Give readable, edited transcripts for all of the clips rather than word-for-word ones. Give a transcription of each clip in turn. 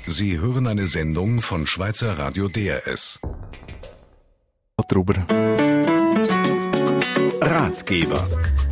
Sie hören eine Sendung von Schweizer Radio DRS. Drüber. Ratgeber.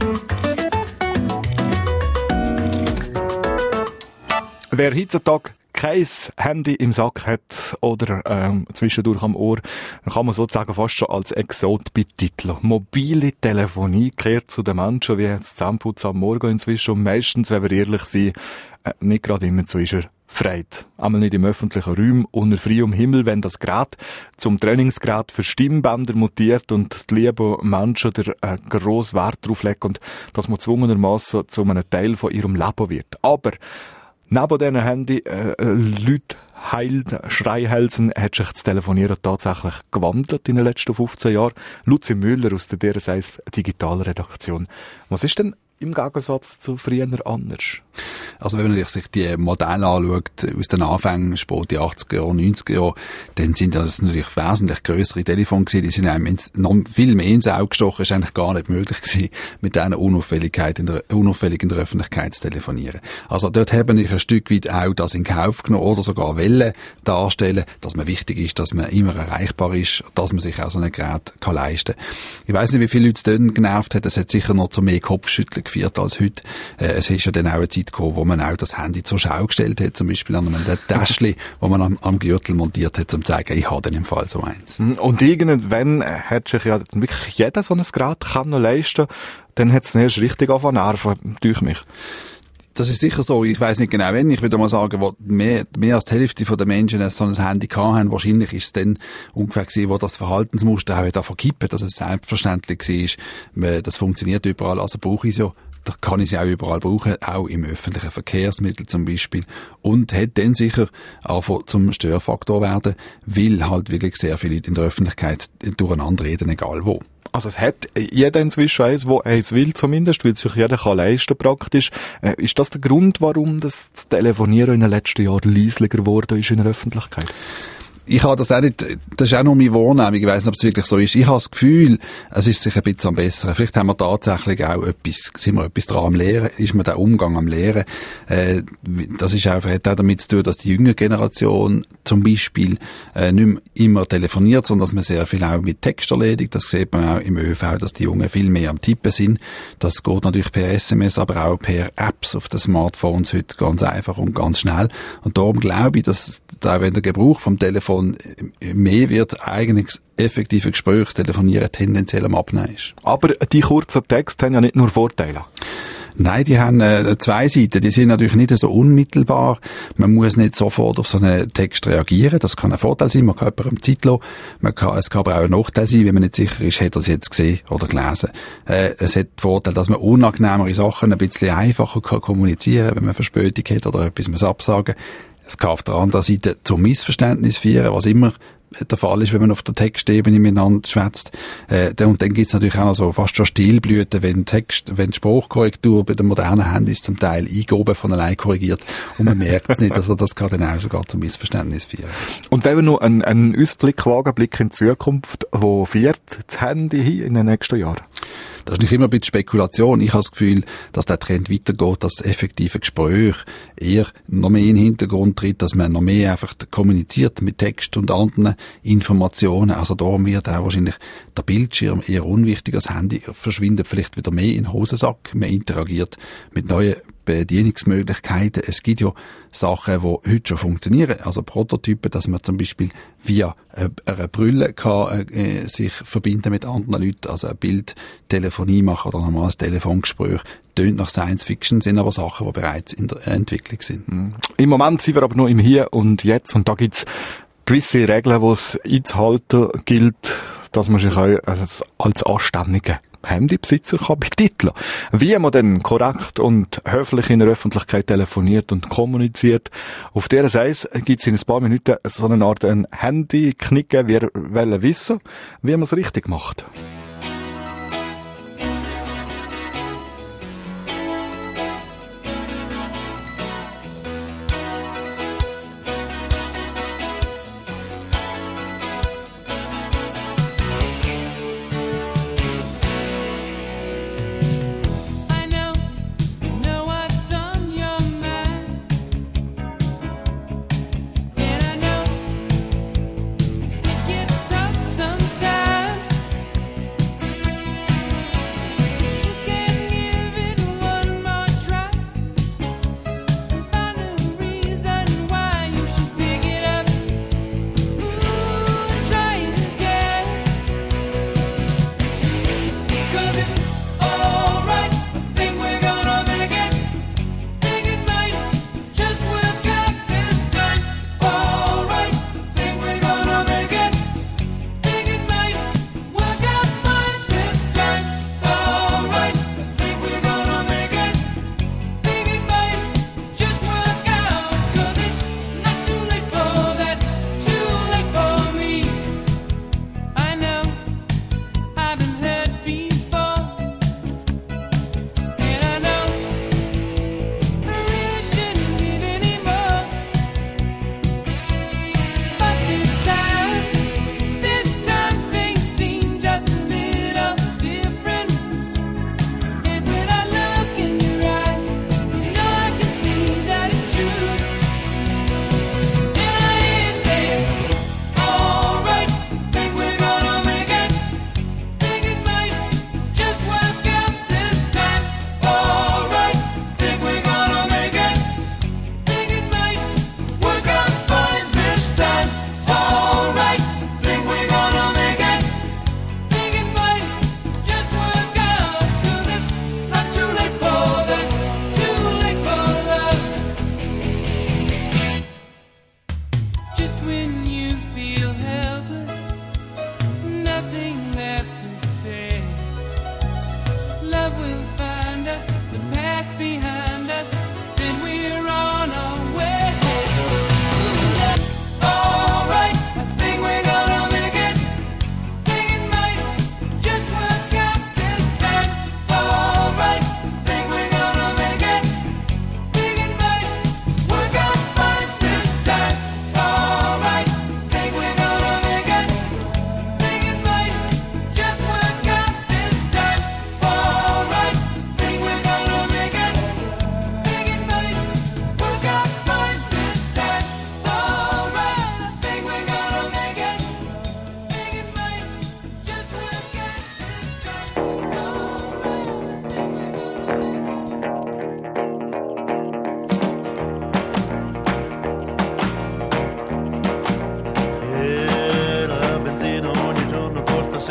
Wer heutzutage kein Handy im Sack hat oder zwischendurch am Ohr, dann kann man sozusagen fast schon als Exot betiteln. Mobile Telefonie gehört zu den Menschen wie jetzt Zähneputzen am Morgen inzwischen und meistens, wenn wir ehrlich sind, nicht gerade immer zu ist Freit. Einmal nicht im öffentlichen Raum, unter freiem Himmel, wenn das Gerät zum Trainingsgerät für Stimmbänder mutiert und die lieben Menschen grossen Wert darauf legen und dass man zwungenermassen zu einem Teil von ihrem Leben wird. Aber neben diesen Handy, Leute Schreihälsen, hat sich das Telefonieren tatsächlich gewandelt in den letzten 15 Jahren. Luzi Müller aus der DRS Digitalredaktion. Was ist denn im Gegensatz zu früher anders? Also wenn man sich die Modelle anschaut, aus den Anfängen, späte 80er Jahre, 90er Jahre, dann sind das natürlich wesentlich grössere Telefone gewesen, die sind einem noch viel mehr ins Auge gestochen, ist eigentlich gar nicht möglich gewesen, mit dieser Unauffälligkeit in der Öffentlichkeit zu telefonieren. Also dort haben wir ein Stück weit auch das in Kauf genommen oder sogar wollen darstellen, dass man wichtig ist, dass man immer erreichbar ist, dass man sich auch so ein Gerät kann leisten kann. Ich weiss nicht, wie viele Leute es dort genervt hat, es hat sicher noch zu mehr Kopfschütteln geführt als heute. Es ist ja dann auch eine Zeit gekommen, wo man auch das Handy zur Schau gestellt hat, zum Beispiel an einem Täschchen, wo man am Gürtel montiert hat, um zu sagen, ich habe dann im Fall so eins. Und irgendwann hat sich ja wirklich jeder so ein Gerät kann noch leisten, dann hat es erst richtig angefangen nerven, durch mich. Das ist sicher so. Ich weiss nicht genau, wenn. Ich würde mal sagen, wo mehr als die Hälfte der Menschen so ein Handy hatten, wahrscheinlich ist es dann ungefähr gewesen, wo das Verhaltensmuster auch davon kippen, dass es selbstverständlich war. Das funktioniert überall, also brauche ich es ja. Da kann ich sie auch überall brauchen, auch im öffentlichen Verkehrsmittel zum Beispiel. Und hat dann sicher auch zum Störfaktor werden, weil halt wirklich sehr viele Leute in der Öffentlichkeit durcheinander reden, egal wo. Also es hat jeder inzwischen eins, wo eins will zumindest, weil sich jeder kann leisten praktisch. Ist das der Grund, warum das Telefonieren in den letzten Jahren leislicher geworden ist in der Öffentlichkeit? Ich habe das auch nicht, das ist auch nur meine Wahrnehmung, ich weiss nicht, ob es wirklich so ist. Ich habe das Gefühl, es ist sich ein bisschen am Besseren. Vielleicht haben wir tatsächlich auch sind wir etwas dran am Lehren, ist mir der Umgang am Lehren. Das ist auch, hat auch damit zu tun, dass die jüngere Generation zum Beispiel nicht mehr immer telefoniert, sondern dass man sehr viel auch mit Text erledigt. Das sieht man auch im ÖV, dass die Jungen viel mehr am Tippen sind. Das geht natürlich per SMS, aber auch per Apps auf den Smartphones heute ganz einfach und ganz schnell. Und darum glaube ich, dass da, wenn der Gebrauch vom Telefon mehr wird, eigentlich effektive Gesprächstelefonieren tendenziell am Abnehmen ist. Aber die kurzen Texte haben ja nicht nur Vorteile. Nein, die haben zwei Seiten. Die sind natürlich nicht so unmittelbar. Man muss nicht sofort auf so einen Text reagieren. Das kann ein Vorteil sein. Man kann jemandem Zeit lassen. Es kann aber auch ein Nachteil sein, wenn man nicht sicher ist, hat er es jetzt gesehen oder gelesen. Es hat den Vorteil, dass man unangenehmere Sachen ein bisschen einfacher kann kommunizieren, wenn man Verspätung hat oder etwas muss absagen. Es kann auf der anderen Seite zum Missverständnis führen, was immer der Fall ist, wenn man auf der Textebene miteinander schwätzt. Und dann gibt's natürlich auch noch so fast schon Stilblüten, wenn die Sprachkorrektur bei den modernen Handys zum Teil eingehoben von allein korrigiert und man merkt es nicht. Also das kann dann auch sogar zum Missverständnis führen. Und wenn wir noch einen Ausblick wagen, Blick in die Zukunft, wo fährt das Handy hin in den nächsten Jahren? Das ist nicht immer ein bisschen Spekulation. Ich habe das Gefühl, dass der Trend weitergeht, dass das effektive Gespräch eher noch mehr in den Hintergrund tritt, dass man noch mehr einfach kommuniziert mit Text und anderen Informationen. Also darum wird auch wahrscheinlich der Bildschirm eher unwichtig. Das Handy verschwindet vielleicht wieder mehr in den Hosensack. Man interagiert mit neuen Bedienungsmöglichkeiten. Es gibt ja Sachen, die heute schon funktionieren. Also Prototypen, dass man zum Beispiel via einer Brille kann, sich verbinden mit anderen Leuten, also eine Bildtelefonie machen oder ein normales Telefongespräch. Tönt nach Science Fiction, sind aber Sachen, die bereits in der Entwicklung sind. Im Moment sind wir aber noch im Hier und Jetzt und da gibt's gewisse Regeln, die es einzuhalten gilt, dass man sich auch als anständiger Handybesitzer kann betiteln. Wie man denn korrekt und höflich in der Öffentlichkeit telefoniert und kommuniziert. Auf dieser Seite gibt es in ein paar Minuten so eine Art Handy-Knicken. Wir wollen wissen, wie man es richtig macht.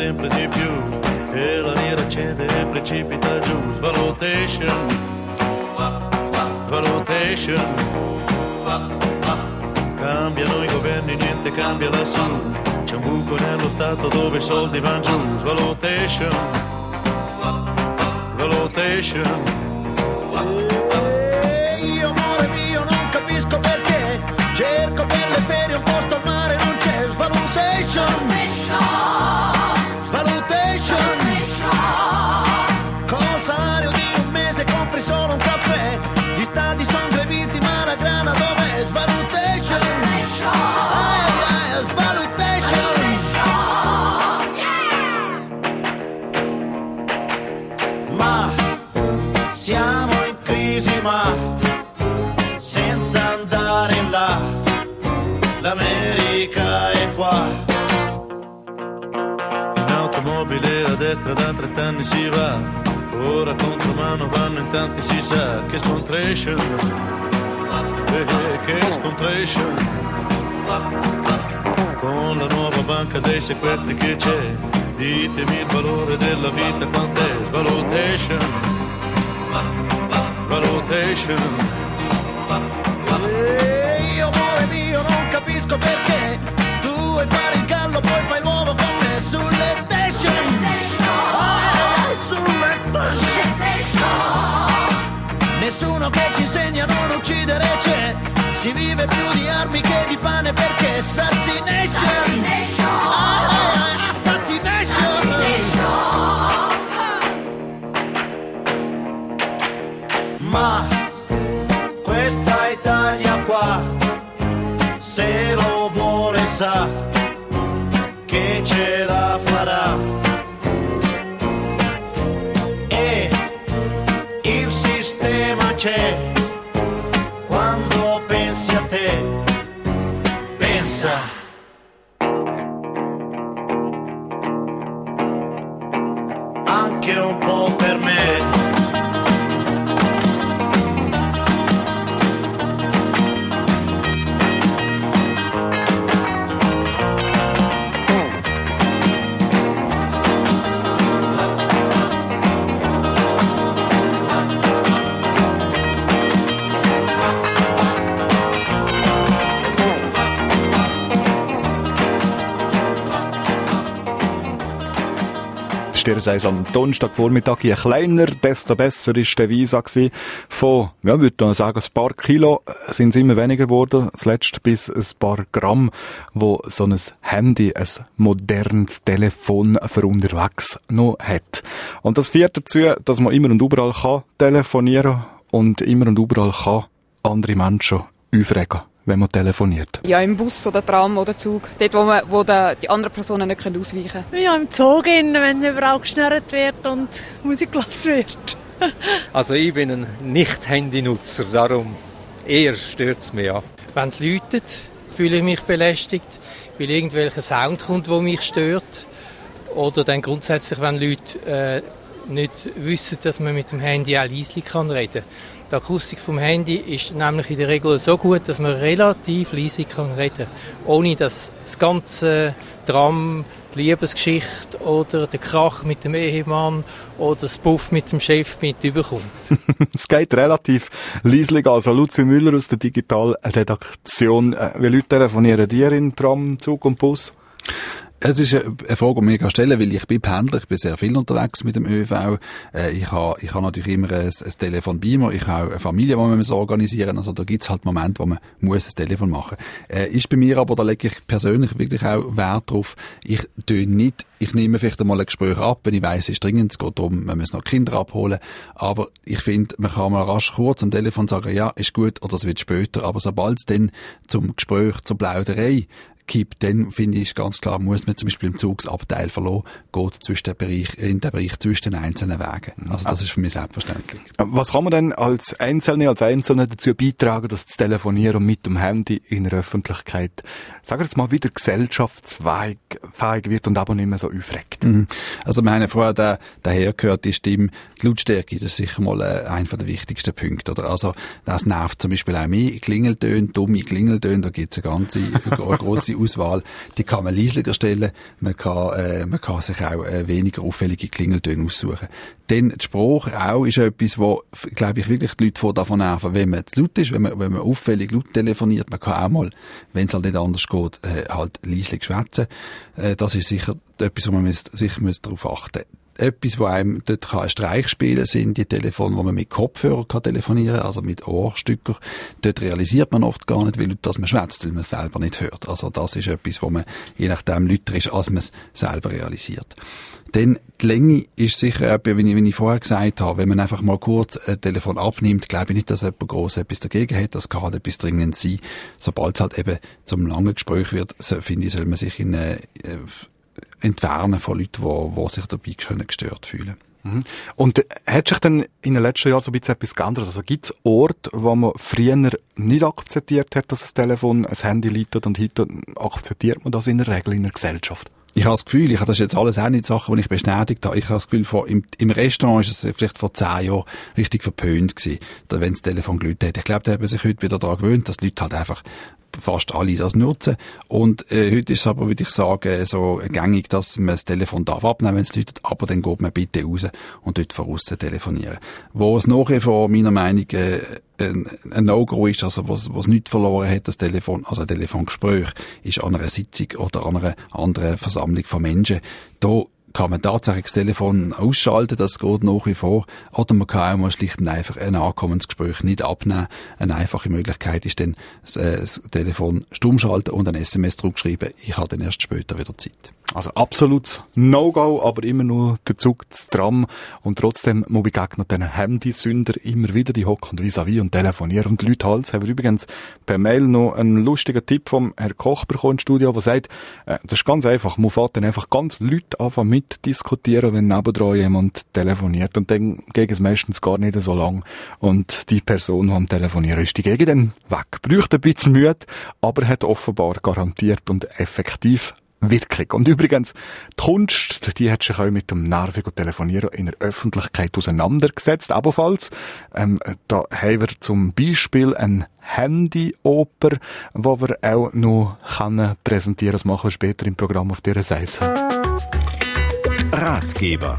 sempre di più e la lira cede e precipita giù. Svalutation, valutation, cambiano i governi, niente cambia lassù. C'è un buco nello Stato dove i soldi van giù. Svalutation, valutation. Io amore mio non capisco perché cerco per le ferie un posto al mare non c'è. Svalutation, svalutation. Col salario di un mese compri solo un caffè. Gli stadi sono greviti ma la grana dov'è? Svalutation, svalutation. Ma siamo in crisi ma senza andare in là, l'America è qua. In automobile a destra da 30 anni si va, ora contromano vanno in tanti si sa. Che scontration, che scontration. Con la nuova banca dei sequestri che c'è, ditemi il valore della vita quant'è. Svalutation, valutation. Io amore mio non capisco perché tu vuoi fare il gallo poi fai l'uovo con me. Sulle station, sulle station. Nessuno che ci insegna a non uccidere c'è, si vive più di armi che di pane perché assassination, assassination. Ma questa Italia qua, se lo vuole sa che ce la farà. E il sistema c'è, quando pensi a te, pensa. Anche un po' per me. Dir sei am Donnerstagvormittag je kleiner, desto besser ist der Visa gsi. Von, ja, würde ich sagen, ein paar Kilo sind es immer weniger geworden, zuletzt bis ein paar Gramm, wo so ein Handy, ein modernes Telefon für unterwegs noch hat. Und das führt dazu, dass man immer und überall kann telefonieren und immer und überall kann andere Menschen aufregen, wenn man telefoniert. Ja, im Bus oder Tram oder Zug. Dort, wo die anderen Personen nicht ausweichen können. Ja, im Zug, wenn überall geschnurrt wird und Musik gelassen wird. Also ich bin ein Nicht-Handy-Nutzer, darum eher stört es mich. Ja. Wenn es läutet, fühle ich mich belästigt, weil irgendwelcher Sound kommt, der mich stört. Oder dann grundsätzlich, wenn Leute nicht wissen, dass man mit dem Handy auch leise reden kann. Die Akustik vom Handy ist nämlich in der Regel so gut, dass man relativ leise reden kann, ohne dass das ganze Tram, die Liebesgeschichte oder der Krach mit dem Ehemann oder das Puff mit dem Chef mit überkommt. Es geht relativ leislich. Also Luzi Müller aus der Digitalredaktion. Wie Leute telefonieren dir in Tram, Zug und Bus? Es ist eine Frage, die ich mir stellen, weil ich bin Pendler, ich bin sehr viel unterwegs mit dem ÖV. Ich habe natürlich immer ein Telefon bei mir. Ich habe auch eine Familie, die wir organisieren. Also da gibt's halt Momente, wo man muss ein Telefon machen. Ist bei mir aber, da lege ich persönlich wirklich auch Wert drauf. Ich nehme vielleicht einmal ein Gespräch ab, wenn ich weiss, es ist dringend, es geht darum, man muss noch Kinder abholen. Aber ich finde, man kann mal rasch kurz am Telefon sagen, ja, ist gut, oder es wird später. Aber sobald es dann zum Gespräch, zur Plauderei gibt, dann finde ich ganz klar, muss man zum Beispiel im Zugsabteil verlassen, geht in den Bereich zwischen den einzelnen Wegen. Also das ist für mich selbstverständlich. Was kann man denn als Einzelne dazu beitragen, dass das Telefonieren mit dem Handy in der Öffentlichkeit, sagen wir jetzt mal, wieder gesellschaftsfähig wird und aber nicht mehr so aufregt? Also wir haben vorher daher gehört, die Stimme, die Lautstärke, das ist sicher mal einer der wichtigsten Punkte. Oder? Also das nervt zum Beispiel auch mich, Klingeltöne, dumme Klingeltöne, da gibt es eine grosse grosse Auswahl. Die kann man leislicher stellen. Man kann sich auch weniger auffällige Klingeltöne aussuchen. Dann die Sprache auch ist etwas, wo, glaube ich, wirklich die Leute davon nerven, wenn man zu laut ist, wenn man auffällig laut telefoniert. Man kann auch mal, wenn es halt nicht anders geht, halt leislich schwätzen. Das ist sicher etwas, wo man sicher darauf achten muss. Etwas, wo einem dort ein Streich spielen sind die Telefone, wo man mit Kopfhörer kann telefonieren, also mit Ohrstücker. Dort realisiert man oft gar nicht, wie laut das man schwätzt, weil man es selber nicht hört. Also das ist etwas, wo man je nachdem lauter ist, als man es selber realisiert. Dann die Länge ist sicher etwas, wie ich vorher gesagt habe, wenn man einfach mal kurz ein Telefon abnimmt, glaube ich nicht, dass jemand gross etwas dagegen hat. Das kann halt etwas dringend sein. Sobald es halt eben zum langen Gespräch wird, finde ich, soll man sich entfernen von Leuten, die sich dabei gestört fühlen. Und hat sich dann in den letzten Jahren so ein bisschen etwas geändert? Also gibt es Orte, wo man früher nicht akzeptiert hat, dass das Telefon, ein Handy läutet und heute akzeptiert man das in der Regel in der Gesellschaft? Ich habe das Gefühl, das ist jetzt alles auch nicht Sachen, die ich bestätigt habe. Ich habe das Gefühl, im Restaurant ist es vielleicht vor 10 Jahren richtig verpönt gewesen, wenn das Telefon geläutet hat. Ich glaube, da haben sich heute wieder daran gewöhnt, dass die Leute halt einfach fast alle das nutzen. Und heute ist es aber, würde ich sagen, so gängig, dass man das Telefon darf abnehmen, wenn es läutet, aber dann geht man bitte raus und dort von aussen telefonieren. Wo es nachher von meiner Meinung ein No-Go ist, also was nichts verloren hat, das Telefon, also ein Telefongespräch, ist an einer Sitzung oder an einer anderen Versammlung von Menschen. Da kann man tatsächlich das Telefon ausschalten, das geht nach wie vor. Oder man kann auch mal schlicht und einfach ein Ankommensgespräch nicht abnehmen. Eine einfache Möglichkeit ist dann, das Telefon stumm schalten und ein SMS zurückschreiben. Ich habe dann erst später wieder Zeit. Also absolut No-Go, aber immer nur der Zug, das Tram. Und trotzdem muss begegnen diesen Handysünder immer wieder, die hocken vis-à-vis und telefonieren. Und die Leute halt, haben wir übrigens per Mail noch einen lustigen Tipp vom Herr Koch bekommen im Studio, der sagt, das ist ganz einfach, man fährt dann einfach ganz Leute anfangen mitdiskutieren, wenn nebendran jemand telefoniert. Und dann geht es meistens gar nicht so lang. Und die Person, die am Telefonieren ist, die geht dann weg. Braucht ein bisschen Mühe, aber hat offenbar garantiert und effektiv Wirkung. Und übrigens, die Kunst, die hat sich auch mit dem nervigen Telefonieren in der Öffentlichkeit auseinandergesetzt. Ebenfalls, da haben wir zum Beispiel eine Handy-Oper, die wir auch noch präsentieren können. Das machen wir später im Programm auf dieser Seite. Ratgeber.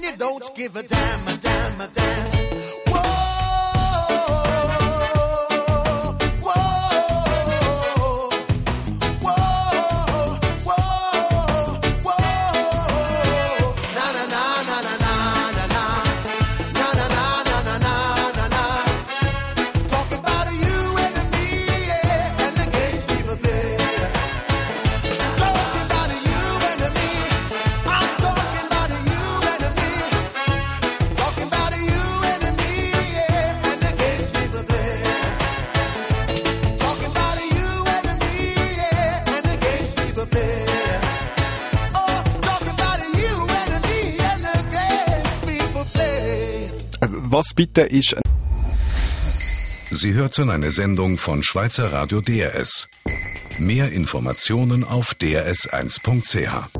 you don't give a damn, a damn, a damn. Whoa, whoa, whoa, whoa, whoa. Na na na na na na na na na na na na na na na. Talking about you and me, yeah, and the games we were playing. Talking about you and me. I'm talking about you and me. Talking about you and me, yeah, and the games we were playing. Talking about you and me, yeah, and the games we were playing. Oh, talking about you and me and the games we were playing. Was bitte ist... Sie hörten eine Sendung von Schweizer Radio DRS. Mehr Informationen auf drs1.ch.